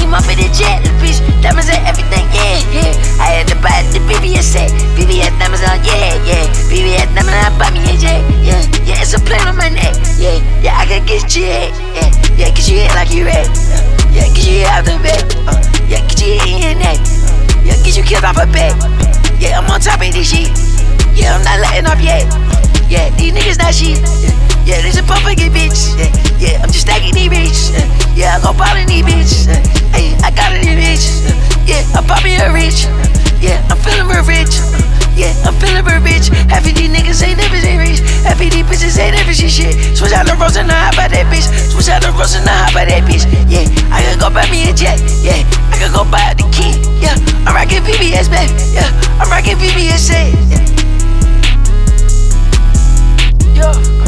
came up in the jet, bitch. Diamonds and everything, yeah, yeah. I had to buy the BBS set. BBS diamonds on, yeah, yeah. BBS diamonds on, buy me a jet, yeah, yeah. It's a plane on my neck, yeah, yeah. I can get your head, yeah, yeah. Get your head like you ready, yeah. Get your head out the bed, yeah. Get your head in your neck, yeah. Get you killed off a bed, yeah. I'm on top of this shit, yeah. I'm not letting off yet, yeah. These niggas not shit, yeah. This a motherfucking bitch, yeah, yeah. I'm just stacking these bitch, yeah. I go ballin' these bitch, hey. I got it in bitch, yeah. I'm poppin' her rich, yeah. I'm feeling real rich, yeah. I'm feeling real rich. Half of these niggas ain't never seen rich. Half of these bitches ain't never seen shit. Switch out the rose and the hop by that bitch. Switch out the rose and the hop by that bitch, yeah. I can go buy me a jet, yeah. I can go buy the key, yeah. I'm rockin' BBS, baby, yeah. I'm rockin' BBS, yeah.